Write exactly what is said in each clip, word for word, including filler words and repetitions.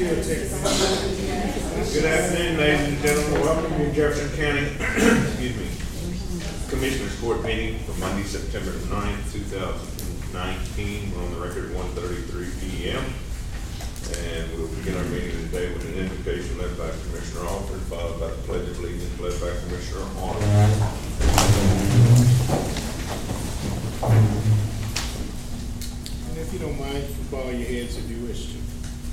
Still taking it. Good afternoon, ladies and gentlemen. Welcome to Jefferson County, excuse me, Commissioners Court meeting for Monday, September ninth, two thousand nineteen. We're on the record at one thirty-three p m And we'll begin our meeting today with an invocation led by Commissioner Alford, followed by the Pledge of Allegiance led by Commissioner Arnold. And if you don't mind, you can bow your heads if you wish to.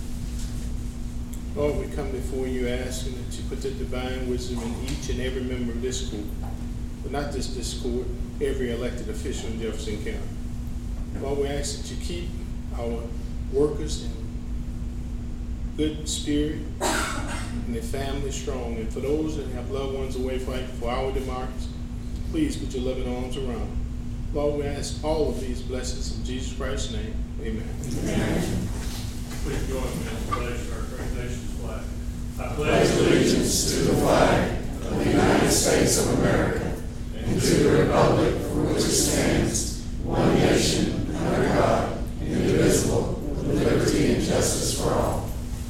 Lord, we come before you asking that you put the divine wisdom in each and every member of this court, but not just this court, every elected official in Jefferson County. Lord, we ask that you keep our workers in good spirit and their families strong. And for those that have loved ones away fighting for our democracy, please put your loving arms around them. Lord, we ask all of these blessings in Jesus Christ's name. Amen. Amen. Please join me in the pledge of our great nation's flag. I pledge allegiance to the flag of the United States of America and to the republic for which it stands, one nation, under God, indivisible, with liberty and justice for all.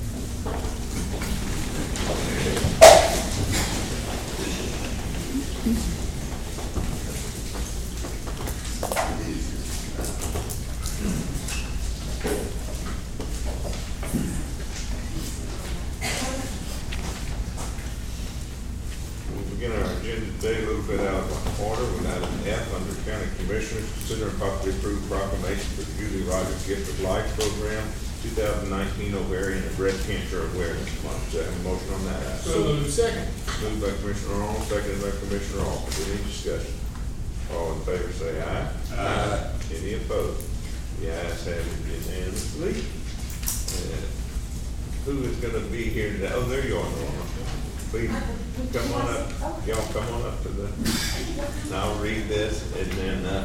Consider and possibly approve proclamation for the Julie Rogers Gift of Life Program twenty nineteen Ovarian and Breast Cancer Awareness Month. So I have a motion on that. So moved. Second. Moved by Commissioner Arnold, seconded by Commissioner Alford. Any discussion? All in favor say aye. Aye. Any opposed? The ayes have it unanimously. And who is going to be here today? Oh, there you are, Norma. Please come on up. Y'all come on up to the. And I'll read this and then. Uh,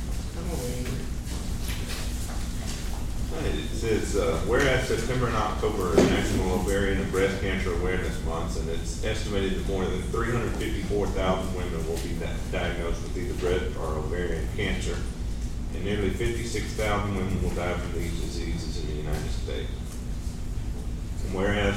It says, uh, whereas September and October are National Ovarian and Breast Cancer Awareness Months, and it's estimated that more than three hundred fifty-four thousand women will be diagnosed with either breast or ovarian cancer, and nearly fifty-six thousand women will die from these diseases in the United States. And whereas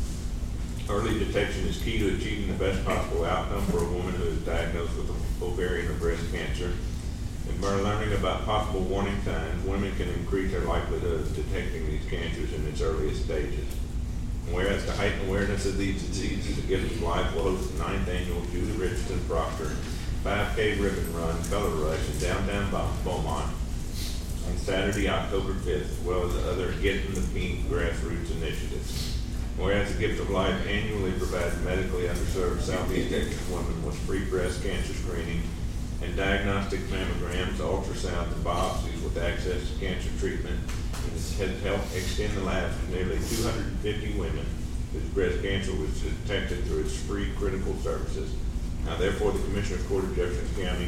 early detection is key to achieving the best possible outcome for a woman who is diagnosed with ovarian or breast cancer, and by learning about possible warning signs, women can increase their likelihood of detecting these cancers in its earliest stages. And whereas to heighten awareness of these diseases, the Gift of Life will host the ninth annual Julie Richardson Proctor five K Ribbon Run Color Rush in downtown Beaumont on Saturday, October fifth, as well as other Get in the Pink grassroots initiatives. Whereas the Gift of Life annually provides medically underserved Southeast Texas women with free breast cancer screening and diagnostic mammograms, ultrasounds, and biopsies with access to cancer treatment, and this has helped extend the lives of nearly two hundred fifty women whose breast cancer was detected through its free critical services. Now therefore the Commissioners Court of Jefferson County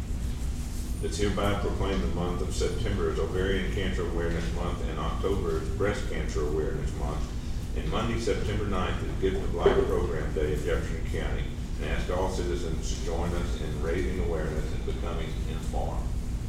does hereby proclaim the month of September as Ovarian Cancer Awareness Month and October as Breast Cancer Awareness Month, and Monday, September ninth is Gift of Life Program Day in Jefferson County, and ask all citizens to join us in raising awareness and becoming informed.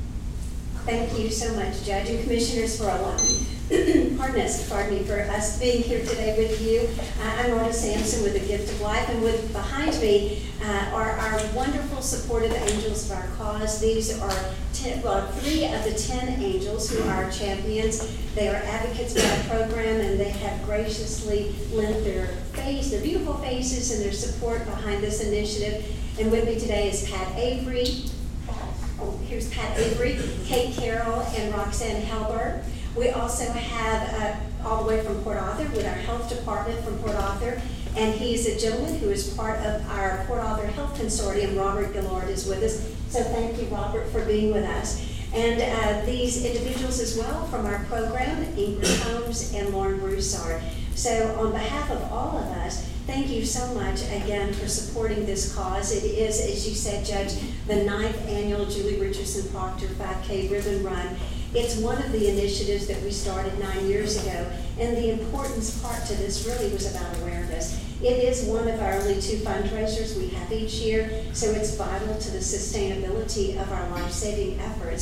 Thank you so much, Judge and Commissioners, for allowing, pardon us, pardon me, for us being here today with you. Uh, I'm Rhoda Sampson with the Gift of Life, and with behind me uh, are our wonderful supportive angels of our cause. These are ten, well, three of the ten angels who are champions. They are advocates for our program, and they have graciously lent their face, their beautiful faces, and their support behind this initiative. And with me today is Pat Avery. Oh, here's Pat Avery, Kate Carroll, and Roxanne Helberg. We also have uh, all the way from Port Arthur with our health department from Port Arthur, and he's a gentleman who is part of our Port Arthur Health Consortium. Robert Gillard is with us, so thank you, Robert, for being with us. And uh, these individuals as well from our program, Ingrid Holmes and Lauren Broussard. So on behalf of all of us, thank you so much again for supporting this cause. It is, as you said, Judge, the ninth annual Julie Richardson Proctor five K Ribbon Run. It's one of the initiatives that we started nine years ago, and the importance part to this really was about awareness. It is one of our only two fundraisers we have each year, so it's vital to the sustainability of our life-saving efforts.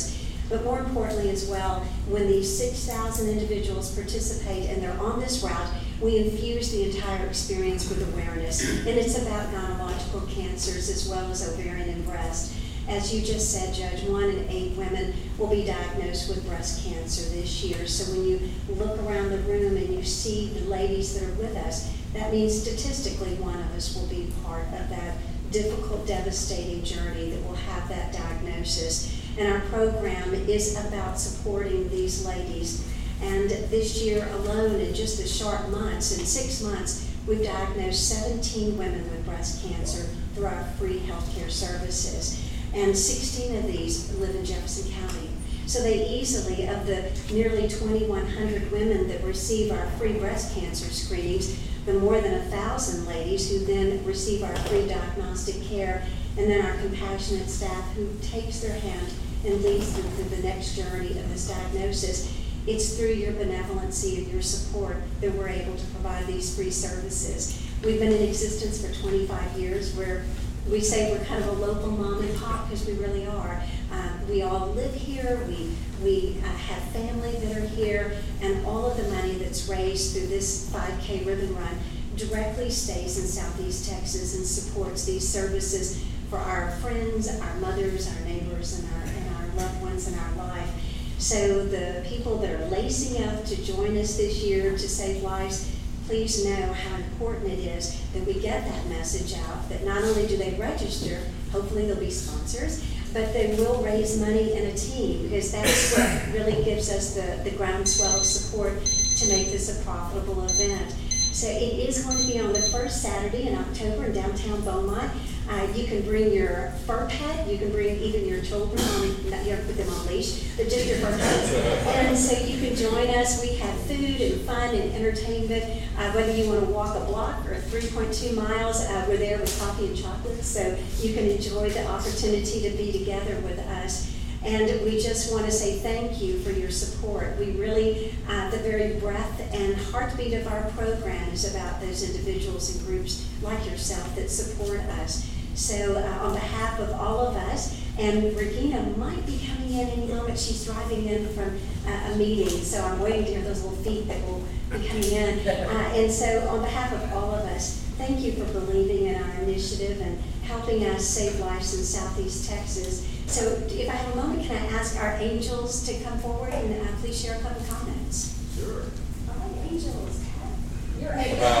But more importantly as well, when these six thousand individuals participate and they're on this route, we infuse the entire experience with awareness. And it's about gynecological cancers as well as ovarian and breast. As you just said, Judge, one in eight women will be diagnosed with breast cancer this year. So when you look around the room and you see the ladies that are with us, that means statistically one of us will be part of that difficult, devastating journey that will have that diagnosis. And our program is about supporting these ladies. And this year alone, in just the short months, in six months, we've diagnosed seventeen women with breast cancer through our free healthcare services. And sixteen of these live in Jefferson County. So they easily, of the nearly twenty-one hundred women that receive our free breast cancer screenings, the more than a thousand ladies who then receive our free diagnostic care, and then our compassionate staff who takes their hand and leads them through the next journey of this diagnosis. It's through your benevolency and your support that we're able to provide these free services. We've been in existence for twenty-five years, where we say we're kind of a local mom and pop, because we really are. Uh, we all live here, we, we uh, have family that are here, and all of the money that's raised through this five K ribbon run directly stays in Southeast Texas and supports these services for our friends, our mothers, our neighbors, and our, and our loved ones in our life. So the people that are lacing up to join us this year to save lives, please know how important it is that we get that message out, that not only do they register, hopefully they'll be sponsors, but they will raise money in a team, because that's what really gives us the, the groundswell of support to make this a profitable event. So it is going to be on the first Saturday in October in downtown Beaumont. Uh, you can bring your fur pet, you can bring even your children, on, not you have to put them on leash, but just your fur pets. And so you can join us. We have food and fun and entertainment. Uh, whether you want to walk a block or three point two miles, uh, we're there with coffee and chocolate, so you can enjoy the opportunity to be together with us. And we just want to say thank you for your support. We really, uh, the very breath and heartbeat of our program is about those individuals and groups like yourself that support us. So uh, on behalf of all of us, and Regina might be coming in any moment. She's driving in from uh, a meeting, so I'm waiting to hear those little feet that will be coming in. Uh, and so on behalf of all of us, thank you for believing in our initiative and helping us save lives in Southeast Texas. So if I have a moment, can I ask our angels to come forward and uh, please share a couple comments? Sure. All right, angels. You're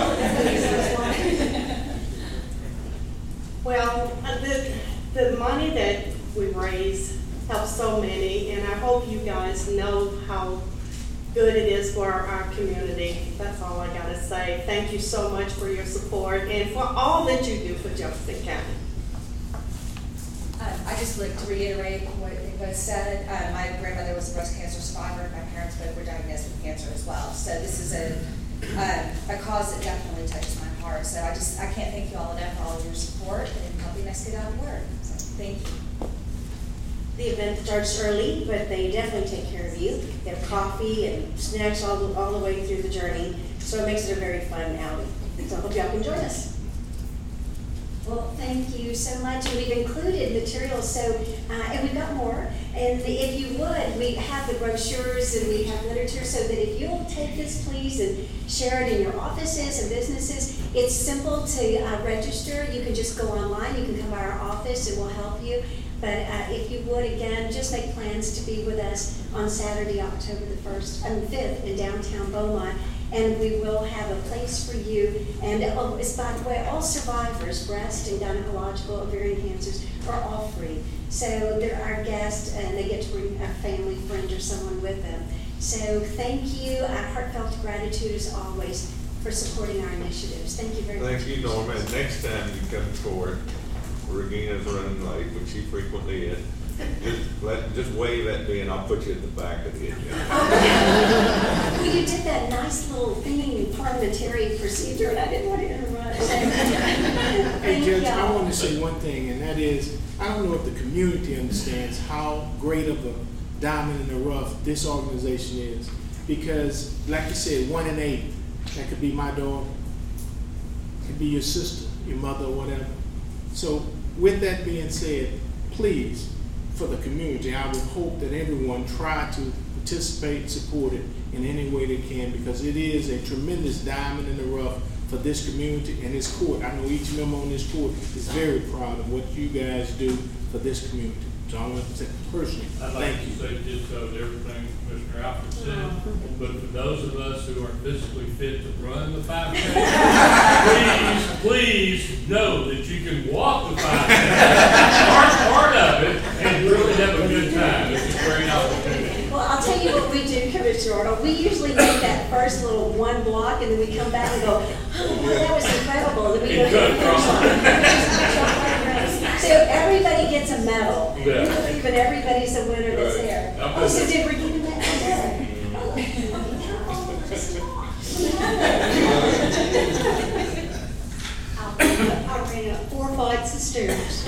Well, uh, the, the money that we raise helps so many, and I hope you guys know how good it is for our community. That's all I gotta say. Thank you so much for your support and for all that you do for Jefferson County. Um, I just like to reiterate what was said. Uh, my grandmother was a breast cancer survivor. My parents both were diagnosed with cancer as well. So this is a uh, a cause that definitely touches my heart. So I just I can't thank you all enough for all of your support and helping us get out of work. So thank you. The event starts early, but they definitely take care of you. They have coffee and snacks all the, all the way through the journey, so it makes it a very fun outing. So I hope y'all can join us. Well, thank you so much. And we've included materials, so, uh, and we've got more. And if you would, we have the brochures and we have literature, so that if you'll take this, please, and share it in your offices and businesses. It's simple to uh, register. You can just go online. You can come by our office and we'll help you. But uh, if you would, again, just make plans to be with us on Saturday, October the first, and fifth in downtown Beaumont. And we will have a place for you. And oh, it's, by the way, all survivors, breast and gynecological ovarian cancers, are all free. So they're our guests, and they get to bring a family, friend, or someone with them. So thank you. Our heartfelt gratitude as always for supporting our initiatives. Thank you very much. Thank you, Norma. And next time you come forward, Regina's running late, which she frequently is. Just let, just wave at me and I'll put you at the back of the agenda. Well, you did that nice little thing, parliamentary procedure, and I didn't want to interrupt. Hey, Judge, I y'all. want to say one thing, and that is, I don't know if the community understands how great of a diamond in the rough this organization is. Because, like you said, one in eight, that could be my daughter, could be your sister, your mother, or whatever. So, with that being said, please for the community. I would hope that everyone try to participate, support it in any way they can, because it is a tremendous diamond in the rough for this community and this court. I know each member on this court is very proud of what you guys do for this community. So I want to say personally, I'd like thank to you. say ditto to everything Commissioner Alford said, but for those of us who are physically fit to run the five K, please, please know that you can walk the five K, part, part of it, and really have a good time. It's a great opportunity. Well, I'll tell you what we do, Commissioner Arnold. We usually make that first little one block, and then we come back and go, oh, boy, that was incredible. And then we go It could, So everybody gets a medal. Yeah. We believe in everybody's a winner that's Right. there. I'm Oh, so good. did we get a medal? I ran up four flights of stairs.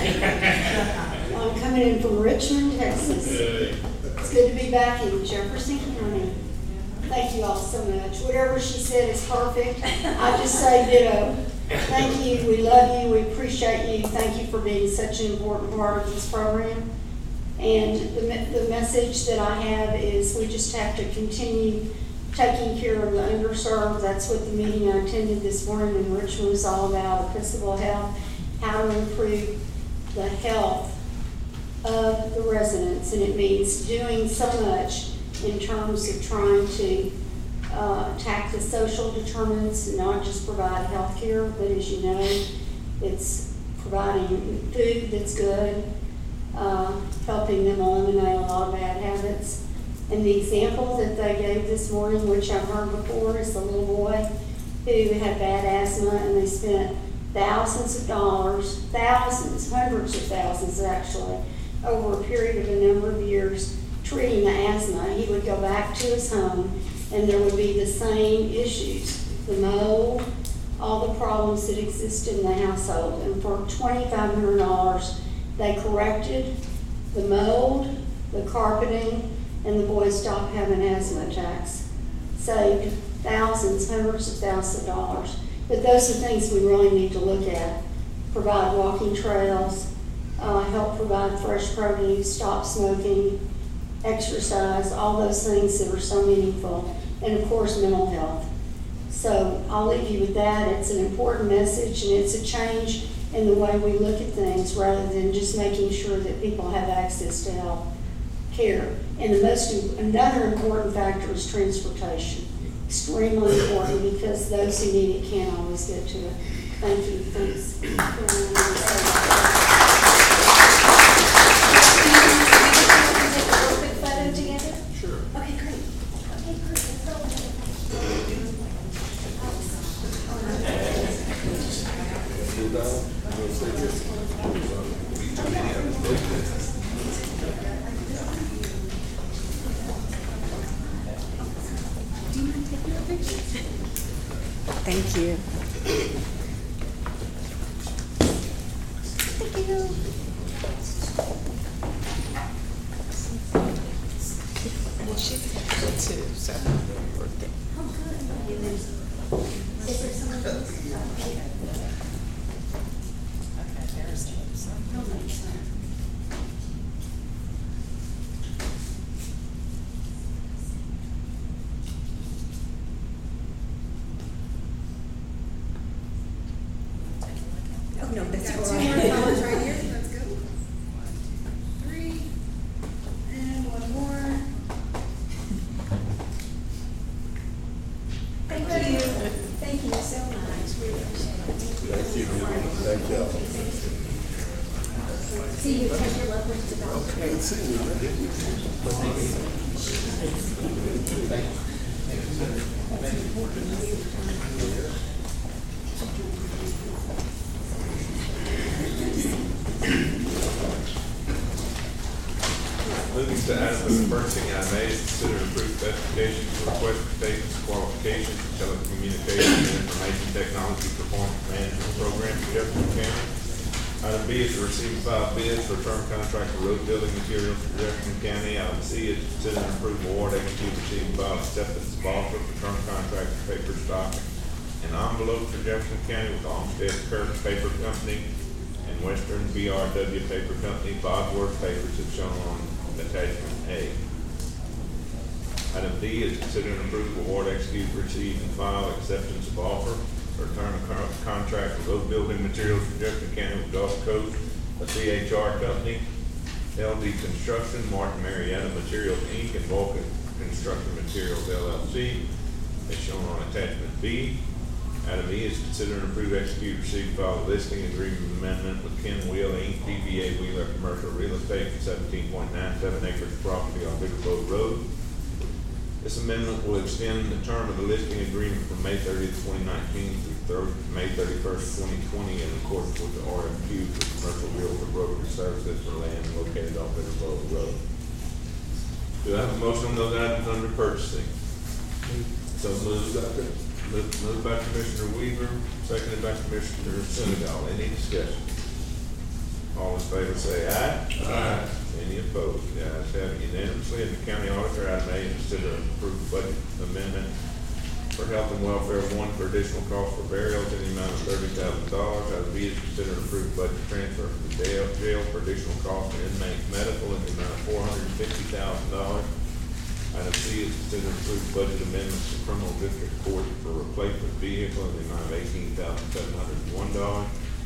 I'm coming in from Richmond, Texas. Uh, It's good to be back in Jefferson County. Thank you all so much. Whatever she said is perfect. I just say ditto. Thank you, we love you, we appreciate you. Thank you for being such an important part of this program. And the, me- the message that I have is we just have to continue taking care of the underserved. That's what the meeting I attended this morning in Richmond was all about, Episcopal Health, how to improve the health of the residents. And it means doing so much in terms of trying to uh, attack the social determinants and not just provide health care, but as you know, it's providing food that's good, uh, helping them eliminate a lot of bad habits. And the example that they gave this morning, which I've heard before, is the little boy who had bad asthma, and they spent thousands of dollars, thousands, hundreds of thousands actually, over a period of a number of years treating the asthma. He would go back to his home and there would be the same issues, the mold, all the problems that exist in the household. And for twenty-five hundred dollars, they corrected the mold, the carpeting, and the boy stopped having asthma attacks. Saved thousands, hundreds of thousands of dollars. But those are things we really need to look at. Provide walking trails, uh, help provide fresh produce, stop smoking, exercise, all those things that are so meaningful, and of course mental health. So I'll leave you with that. It's an important message, and it's a change in the way we look at things rather than just making sure that people have access to health care. And the most, another important factor is transportation. Extremely important, because those who need it can't always get to it. Thank you. Thanks. Quick photo together? Sure. Okay, great. Okay, great. Let's go. Thank you. Thank you. Well, she's happy too, so birthday. Oh, good. And there's- is there someone else? Okay. Okay, there's the No, thanks. Oh, no, that's all Got two right. more photos right here, let's go. Three, and one more. Thank you. Thank you so much. We appreciate it. Thank you. Thank you. See you. Take your loved ones to the doctor. Moving to item, the first thing I made is consider approved specifications for request statements, qualifications, for telecommunications and information technology performance management program for Jefferson County. Item B is to receive five bids for term contract for road building materials for Jefferson County. Item C is to consider and approve award execute receiving file acceptance of offer for term contract for paper stock and envelope for Jefferson County with Olmsted Curtis Paper Company. and Western B R W Paper Company, Bosworth Papers, as shown on attachment A. Item D is consider and approve award, execute, receive, and file acceptance of offer for term of con- contract for road building materials for Jefferson County with Gulf Coast, a C H R company, L D Construction, Martin Marietta Materials, Incorporated, and Vulcan Construction Materials, L L C, as shown on attachment B. Item E is consider and approve, execute, receive, file a listing agreement amendment with Ken Wheel, Incorporated, D B A Wheeler Commercial Real Estate for seventeen point nine seven acres of property on Bigelow Road. This amendment will extend the term of the listing agreement from May thirtieth, twenty nineteen through May thirty-first, twenty twenty, in accordance with the R F Q for commercial realtor brokerage services for land located on Bigelow Road. Do I have a motion on those items under purchasing? So moved. Moved moved by Commissioner Weaver, seconded by Commissioner Senegal. Any discussion? All in favor say aye. Aye. Any opposed? The ayes have it unanimously. And the county auditor, item A, is consider and approve budget amendment for health and welfare one for additional cost for burials in the amount of thirty thousand dollars. Item B is consider and approve budget transfer from the jail, jail for additional cost for inmate medical in the amount of four hundred and fifty thousand dollars. Item C is consider and approve budget amendments to criminal district court for replacement vehicle in the amount of eighteen thousand seven hundred and one dollars.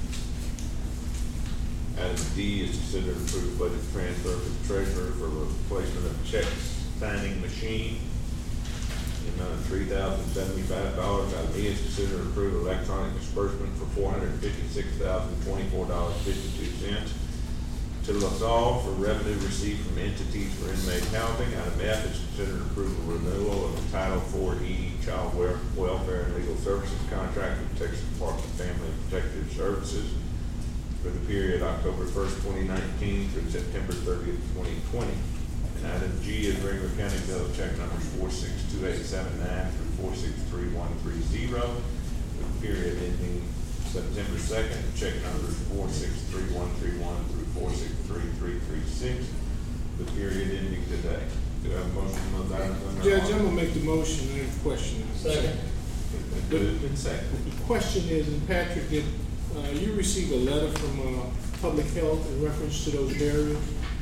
Item D is consider and approve budget transfer to the treasurer for replacement of check signing machine in the amount of three thousand seventy-five dollars. Item E is consider and approve electronic disbursement for four hundred fifty-six thousand twenty-four dollars and fifty-two cents to LaSalle for revenue received from entities for inmate housing. Item F is consider and approve a renewal of the Title four E Child Welfare and Legal Services contract with Texas Department of Family and Protective Services for the period October first, twenty nineteen through September thirtieth, twenty twenty. And item G is regular county bill check numbers four six two eight seven nine through four six three one three zero for the period ending September second. Check numbers four six three one three one through four six three three three six for the period ending today. Do I have a motion on those items? Judge, I'm gonna make the motion and a question. Second. Moved and second. The question is, and Patrick, did uh, you receive a letter from uh, Public Health in reference to those burials?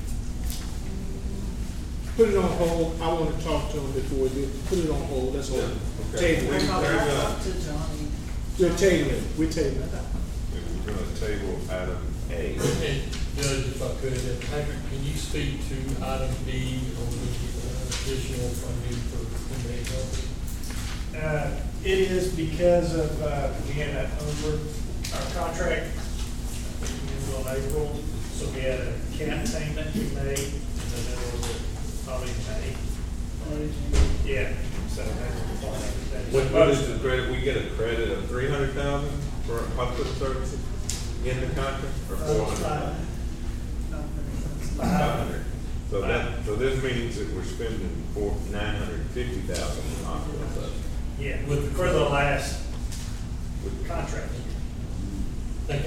Put it on hold. I want to talk to them before we do. Put it on hold. That's all. Yeah, okay. Table We- it. there you go. We're tabling it. We're tabling it. We're gonna table item A. And Judge, if I could, uh, Patrick, can you speak to item B on the uh, additional funding for inmate health? Uh, it is because of, uh, we had a over our contract in April, so we had a cap payment we made in the middle of probably May. Yeah, so that's all that. What, what is the credit? We get a credit of three hundred thousand for hospital services in the contract, or four hundred? Five hundred. So that, so this means that we're spending four, nine hundred and fifty thousand in hospital services. Yeah, with, for the last contract. Thank you.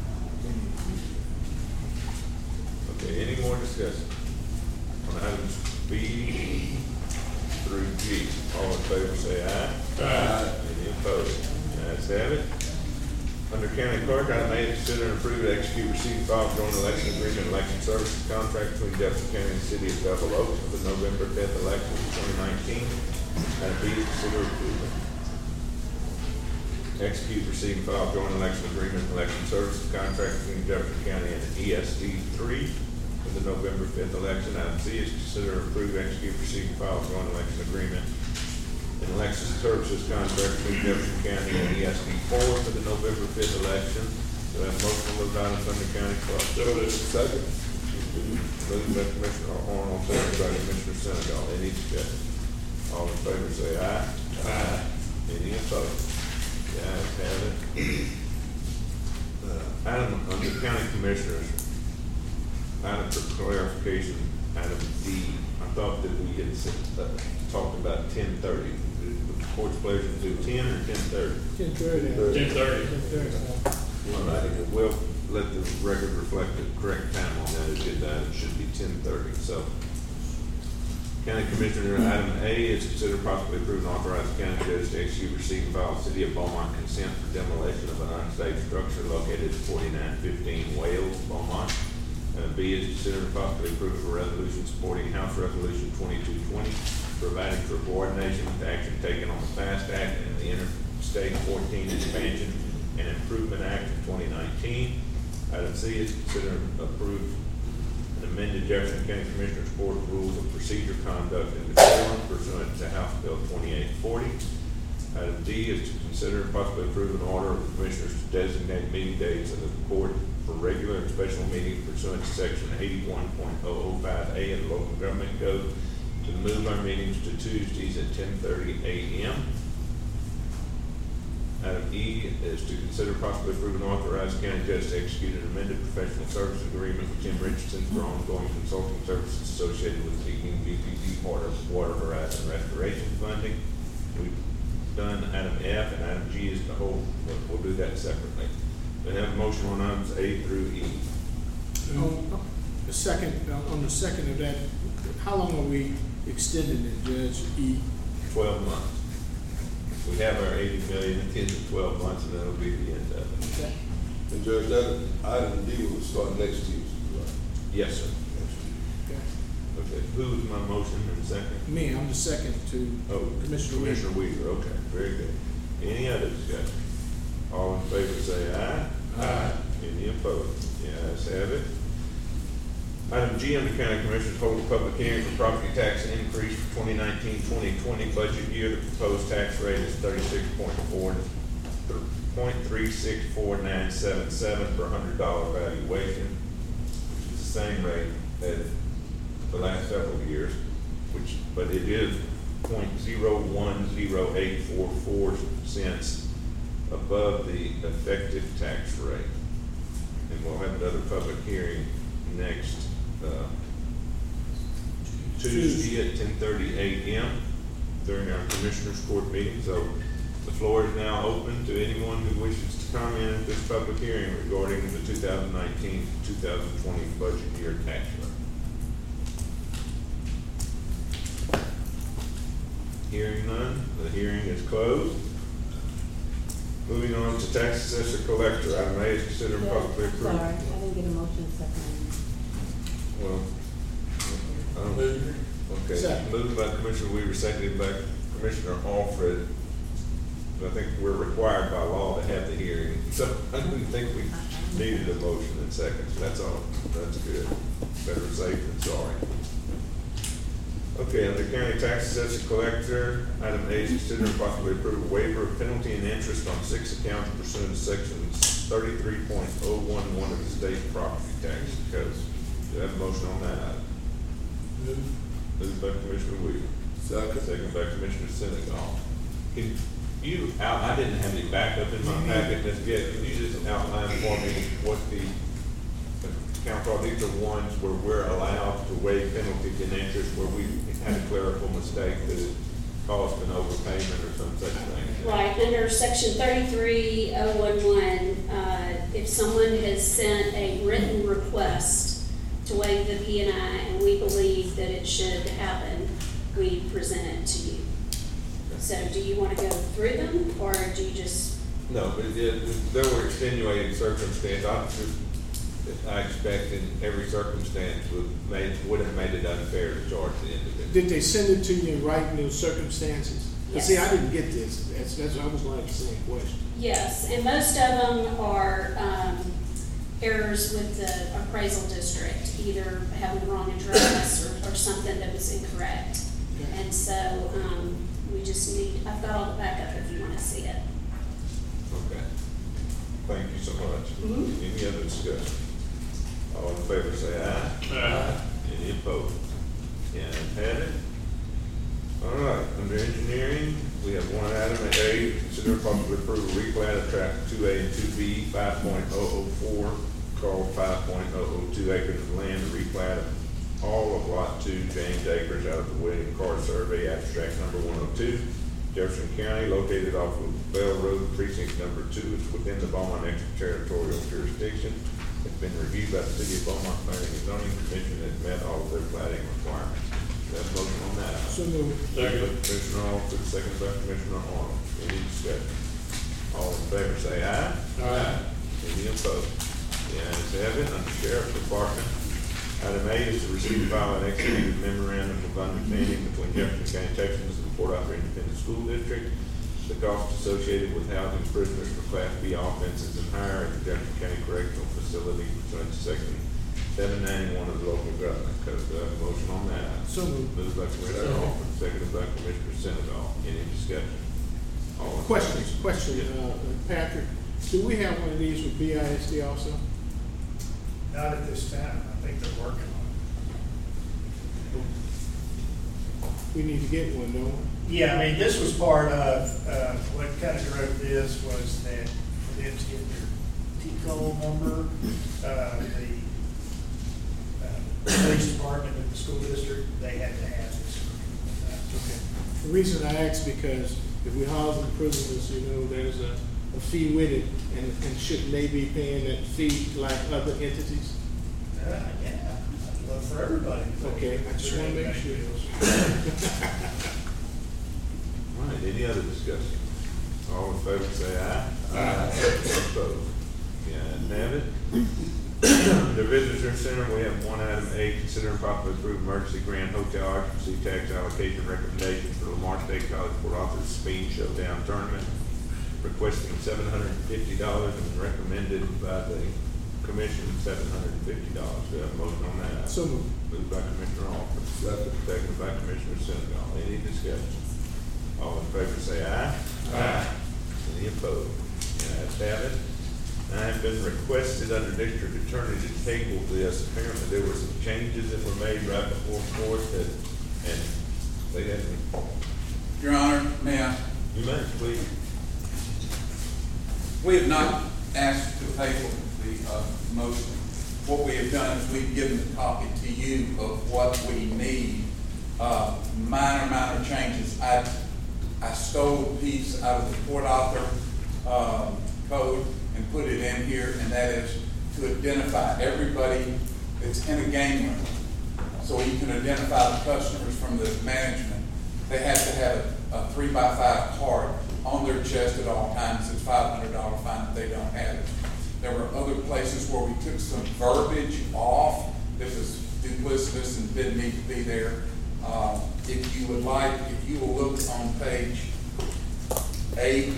Okay, any more discussion on items B through G? All in favor say aye. Aye. Any opposed? Ayes have it. Under county clerk, item A, consider and approve, execute, receive, file joint election agreement, election services contract between Jefferson County and the city of Bethel Oaks for the November fifth election of twenty nineteen. Item B is consider approval. Execute, receive, and file joint election agreement, election services contract between Jefferson County and E S D three for the November fifth election. Item C is consider approve, execute, receive, and file joint election agreement and election services contract between Jefferson County and E S D four for the November fifth election. Do I have a motion on those items under county clerk? So moved. Second. Moved by Commissioner Arnold, second by Commissioner Senegal. Any discussion? All in favor say aye. Aye. Any opposed? The ayes have it. Uh, item under county commissioners, item for clarification, item D. I thought that we had uh, talked about ten thirty. Would the court's pleasure to do ten or ten thirty? Ten thirty. Ten thirty. Ten thirty. All right, we'll let the record reflect the correct time on that. It did that. It should be ten thirty. So, County Commissioner, item A is consider possibly approve and authorize the county judge to execute, receive, and file City of Beaumont consent for demolition of an unsafe structure located at forty-nine fifteen Wales, Beaumont. Uh, B is consider possibly approve a resolution supporting House Resolution twenty-two twenty, providing for coordination with action taken on the FAST Act and the Interstate fourteen Expansion and Improvement Act of twenty nineteen. Item C is consider approve an amended Jefferson County Commissioners Court Rules of Procedure Conduct and Decorum pursuant to House Bill twenty-eight forty. Item D is to consider and possibly approve an order of the Commissioners to designate meeting dates of the court for regular and special meetings pursuant to Section eighty-one point oh oh five A of the Local Government Code to move our meetings to Tuesdays at ten thirty A M Item E is to consider possibly approve and authorize the county judge to execute an amended professional service agreement with Tim Richardson for ongoing consulting services associated with seeking B P D Water, Water Horizon Restoration funding. We've done item F, and item G is the whole, we'll, we'll do that separately. We have a motion on items A through E. On the second, uh, on the second of that, how long are we extending it, Judge E? Twelve months. We have our eighty million at the end of twelve months, and that'll be the end of it. Okay. And Judge, that item D will start next Tuesday, right? Yes, sir. Okay. Okay, who's my motion and second? Me, I'm the second to Oh, Commissioner Weaver. Commissioner Weaver, okay, very good. Any other discussion? All in favor say aye. Aye. Any opposed? The ayes have it. Item G, under County Commissioners, hold a public hearing for property tax increase for twenty nineteen twenty twenty budget year. The proposed tax rate is thirty-six point four, point three six four nine seven seven per hundred dollar valuation, which is the same rate as the last several years, which, but it is point zero one zero eight four four cents above the effective tax rate. And we'll have another public hearing next uh, Tuesday at ten thirty A M during our Commissioners Court meeting. So the floor is now open to anyone who wishes to comment at this public hearing regarding the two thousand nineteen to two thousand twenty budget year tax rate. Hearing none, the hearing is closed. Moving on to tax assessor collector, item A is considered Yeah, possibly approved. Sorry, I didn't get a motion second. Well, um, okay, Second. moved by Commissioner Weaver, seconded by Commissioner Alfred. I think we're required by law to have the hearing, so I didn't think we needed a motion in seconds. That's all. That's good. Better safe than sorry. Okay, under county tax assessor collector, item A is consider and possibly approve a waiver of penalty and interest on six accounts pursuant to section thirty-three point oh one one of the state property tax code. Do I have a motion on that item? Moved by Commissioner Weaver. Second. Second by Commissioner Senegal. Can you out, I didn't have any backup in my packet just yet. Can you just outline for me what the account are? These are ones where we're allowed to waive penalties and interest where we had a clerical mistake that it caused an overpayment or some such thing. Right, under section thirty-three oh one one, uh, if someone has sent a written request to waive the P and I and we believe that it should happen, we present it to you. So do you want to go through them or do you just? No, but it, it, there were extenuating circumstances. I just, I expect in every circumstance would made, would have made it unfair to charge the individual. Did they send it to you in writing those circumstances? Yes. See, I didn't get this. That's, that's, I was going to ask the same question. Yes, and most of them are um, errors with the appraisal district, either having the wrong address or, or something that was incorrect. Okay. And so um, we just need, I've got all the backup if you want to see it. Okay. Thank you so much. Mm-hmm. Any other discussion? All in favor say aye. Aye. Any opposed? Yeah, have it. All right, under engineering, we have one item at A, consider possibly approve a replat of tract two A and two B, five point oh oh four, called five point oh oh two acres of land, to replat of all of lot two, James Acres, out of the William Carr Survey, abstract number one oh two, Jefferson County, located off of Bell Road, precinct number two. It's within the Beaumont extraterritorial jurisdiction. It's been reviewed by the City of Beaumont Planning and Zoning Commission and has met all of their platting requirements. We have a motion on that. So moved. Second. Commissioner Alford, second by Commissioner Arnold. Any discussion? All in favor say aye. Aye. Any opposed? The ayes have it. Under Sheriff's Department, item A is to receive, file, and execute a memorandum of understanding between Jefferson County, Texas and the Port Arthur Independent School District. The costs associated with housing prisoners for Class B offenses and hire at the Jefferson County Correctional Facility pursuant to section seven ninety-one of the local government code. Do I have a motion on that? So moved. Moved by Commissioner Second. Alford, seconded by Commissioner Senegal. Any discussion? All in favor? Questions, question, uh, Patrick, do we have one of these with B I S D also? Not at this time, I think they're working on We need to get one, don't we? it. Yeah, I mean, this was part of, uh, what kind of drove this was that for them to get their T C O L number, uh, the, uh, police department and the school district, they had to have this. Okay. The reason I ask because if we house the prisoners, you know, there's a, a fee with it, and, and shouldn't they be paying that fee like other entities? Uh, yeah, I'd love for everybody. to- Okay, I just wanna make sure. All right, any other discussion? All in favor say aye. Aye. Opposed? The ayes have it. The Visitor Center, we have one item A, consider and possibly approve emergency grand hotel occupancy tax allocation recommendation for Lamar State College Port Arthur's Speed Showdown Tournament, requesting seven hundred and fifty dollars and recommended by the commission seven hundred and fifty dollars. Do you have a motion on that? So moved. Moved by Commissioner Alford, Second. seconded by Commissioner Senegal. Any discussion? All in favor say aye. Aye. Any opposed? The ayes have it. I have been requested under district attorney to table this. Apparently there were some changes that were made right before court that, and they hadn't. Your Honor, may I? You may, please. We have not asked to table the uh, motion. What we have done is we've given a copy to you of what we need. Uh, minor, minor changes. I, I stole a piece out of the Port Arthur uh, code and put it in here, and that is to identify everybody that's in a game room. So you can identify the customers from the management. They have to have a, a three by five card on their chest at all times. It's five hundred dollar fine if they don't have it. There were other places where we took some verbiage off that was duplicitous and didn't need to be there. Uh, if you would like, if you will look on page eight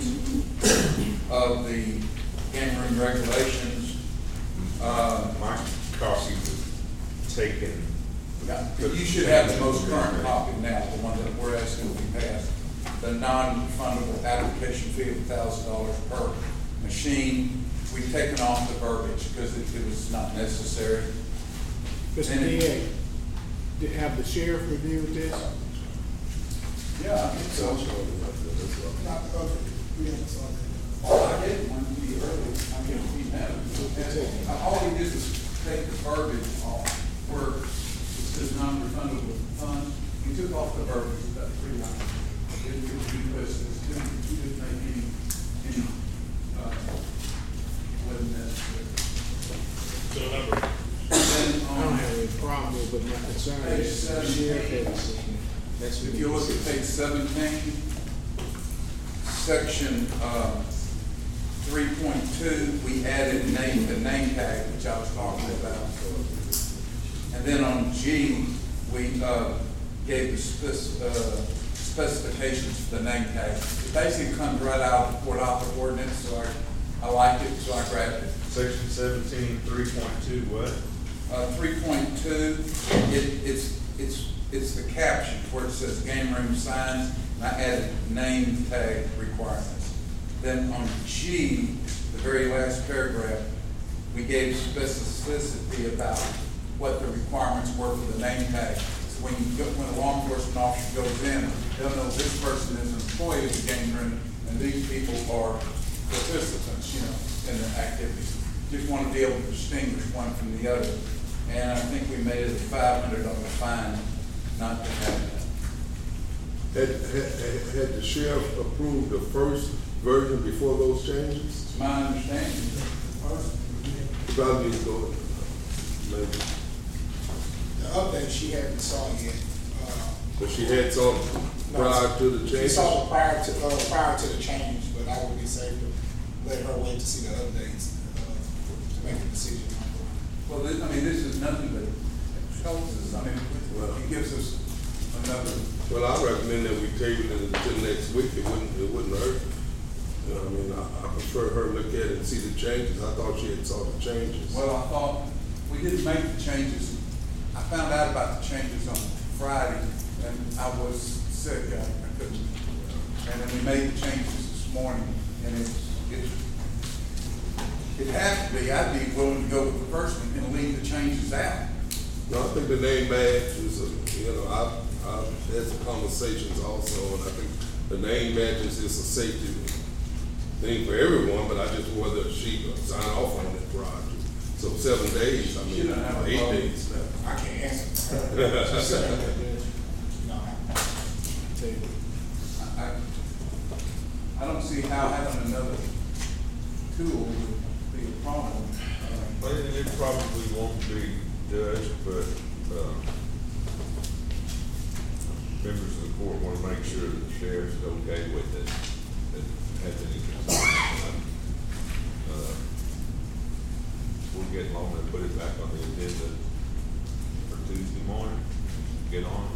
of the game room regulations, uh, My copy was taken. you should have the most current copy now, the one that we're asking to be passed. The non-refundable application fee of a thousand dollars per machine. We've taken off the verbiage because it, it was not necessary. Mister And it- D A, did have the sheriff review this? Yeah, I think so. Not the other, we haven't saw that. All I did when we earlier, I mean, we had, it. all we did was take the verbiage off where it says non-refundable funds. We took off the verbiage, that's pretty much. It was because it didn't, we didn't make any, any, uh, wasn't necessary. So number, Then, I don't um, have any problem with it, but my concern Page is the sheriff had something. That's what if you look at page seventeen, section, uh, three point two, we added name, the name tag, which I was talking about. And then on G, we, uh, gave the spec- uh, specifications for the name tag. It basically comes right out of the Port Arthur ordinance, so I, I liked it, so I grabbed it. Section seventeen, three point two, what? Uh, three point two, it, it's, it's, it's the caption where it says game room signs, and I added name tag requirements. Then on G, the very last paragraph, we gave specificity about what the requirements were for the name tag. So when you go, when a law enforcement officer goes in, they'll know this person is an employee of the game room, and these people are participants, you know, in the activities. Just want to be able to distinguish one from the other. And I think we made it a five hundred dollar fine not to have that. Had, had, had the sheriff approved the first version before those changes? It's my understanding. Probably need to go, maybe. The update she hadn't saw yet. Uh, But she had some prior to the She change? saw it prior to, uh, prior to the change, but I would be safe to let her wait to see the updates, uh, to make a decision. Well, this, I mean, this is nothing but helps us, I mean, it gives us another. Well, I recommend that we table it until next week, it wouldn't, it wouldn't hurt. You know, I mean, I, I prefer her look at it and see the changes, I thought she had saw the changes. Well, I thought, we didn't make the changes. I found out about the changes on Friday, and I was sick, I, I couldn't. And then we made the changes this morning, and it's, it's, it has to be, I'd be willing to go with the first one and leave the changes out. No, I think the name badge is, a, you know, I've, I've had some conversations also, and I think the name badges is a safety thing for everyone, but I just whether she sign off on it prior to. So seven days, I mean, eight days now. I can't answer for her. She said that, no, I tell you. I, I don't see how having another tool would be a problem. Uh, Well, it probably won't be judged, but, uh, members of the court want to make sure that the sheriff's okay with it, that has any concern. Uh, We'll get along and put it back on the agenda for Tuesday morning, get on.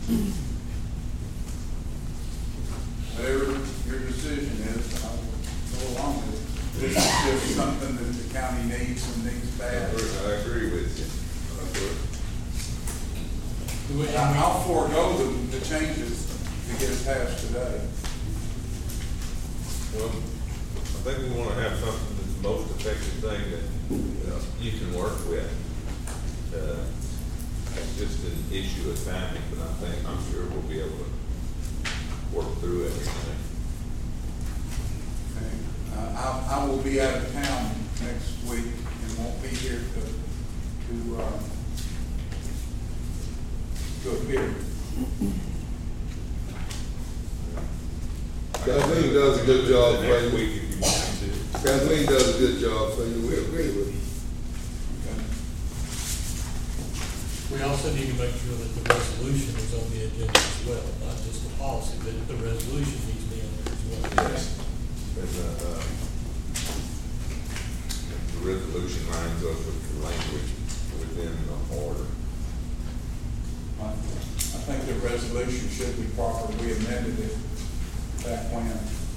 Whatever your decision is, I will go along with it. This is just something that the county needs and needs bad. I agree with you. I- I'll forego the, the changes to get it passed today. Well, I think we want to have something that's the most effective thing that, you know, you can work with. Uh, It's just an issue of timing, but I think, I'm sure we'll be able to work through everything. Okay. Uh, I, I will be out of town next week and won't be here to, to, um, to appear. Kathleen does a good job for Next you. week if you want to. Kathleen does a good job for you, we agree with you. We also need to make sure that the resolution is on the agenda as well, not just the policy, but the resolution needs to be on there as well. Yes. And, uh, uh, the resolution lines up with the language within the order. I I think the resolution should be proper. We amended it back when.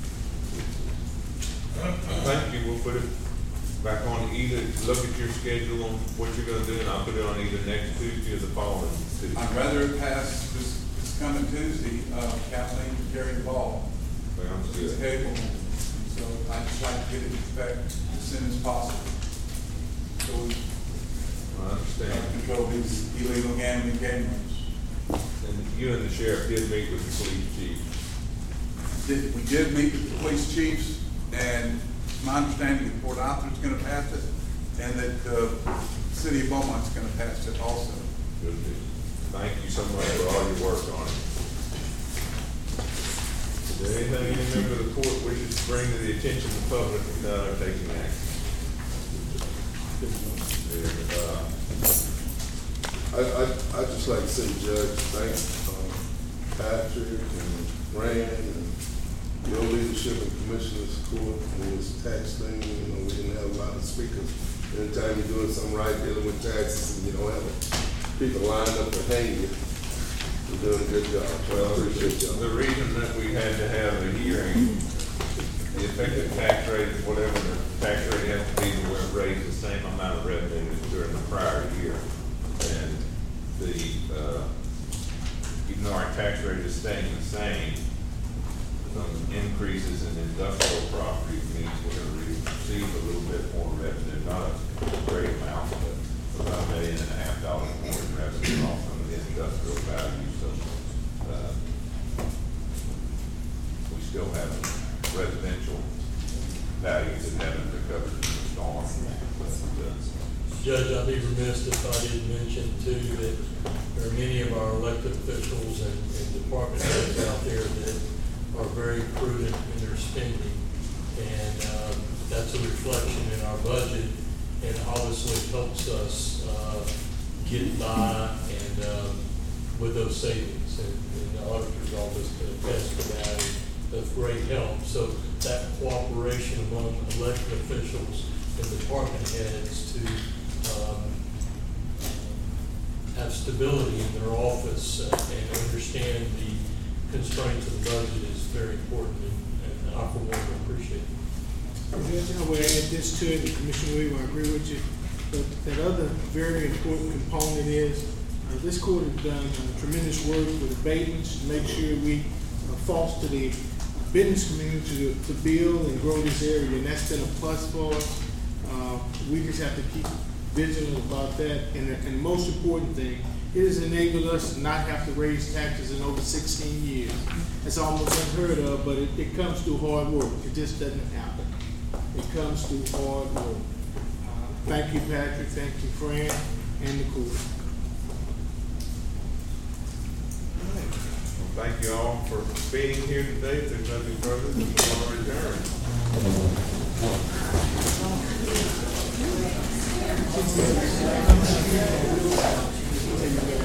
Thank you, we'll put it back on either, look at your schedule on what you're gonna do, and I'll put it on either next Tuesday or the following Tuesday. I'd rather it pass this, this coming Tuesday, uh, Kathleen to carry the ball. Sounds It's good. capable, so I'd just like to get it back as soon as possible. So we I understand. can control these illegal gambling game rooms. And you and the sheriff did meet with the police chief. Did, we did meet with the police chiefs, and my understanding is Port Arthur's gonna pass it, and that, uh, City of Beaumont's gonna pass it also. Good deal. Thank you so much for all your work on it. Is there anything any member of the court wishes to bring to the attention of the public without our taking action? There, uh, I, I, I'd just like to say, Judge, thank, um, Patrick and Rand and your leadership in Commissioner's Court and this tax thing. You know, we didn't have a lot of speakers. Anytime you're doing something right, dealing with taxes, and you don't have people lined up to hang you, you're doing a good job. Well, I appreciate the y'all. reason that we had to have a hearing, the effective tax rate is whatever the tax rate has to be, we we're raised the same amount of revenue as during the prior year. And the, uh, even though our tax rate is staying the same, some increases in industrial property means we're gonna receive a little bit more revenue, not a great amount, but about a million and a half dollars more in revenue off some of the industrial value, so, uh, we still have residential values that haven't recovered from the storm. But, uh, Judge, I'd be remiss if I didn't mention too that there are many of our elected officials and, and department heads out there that are very prudent in their spending. And, um, that's a reflection in our budget and obviously helps us, uh, get by and, um, with those savings. meetings, and, and the auditor's office to attest to that, of great help. So that cooperation among elected officials and department heads to um, have stability in their office uh, and understand the constraints of the budget is very important, and, and I for one appreciate it. Judge, I would add this to it, and Commissioner Williams, I agree with you, but that other very important component is, uh, this court has done uh, tremendous work with abatements to make sure we uh, foster the business community to, to build and grow this area, and that's been a plus for us. Uh, we just have to keep vigilant about that, and, the- and the most important thing, it has enabled us to not have to raise taxes in over sixteen years. It's almost unheard of, but it, it comes through hard work. It just doesn't happen. It comes through hard work. Uh, Thank you, Patrick, thank you, Fran, and the court. Well, thank you all for being here today. If there's nothing further, we will adjourn.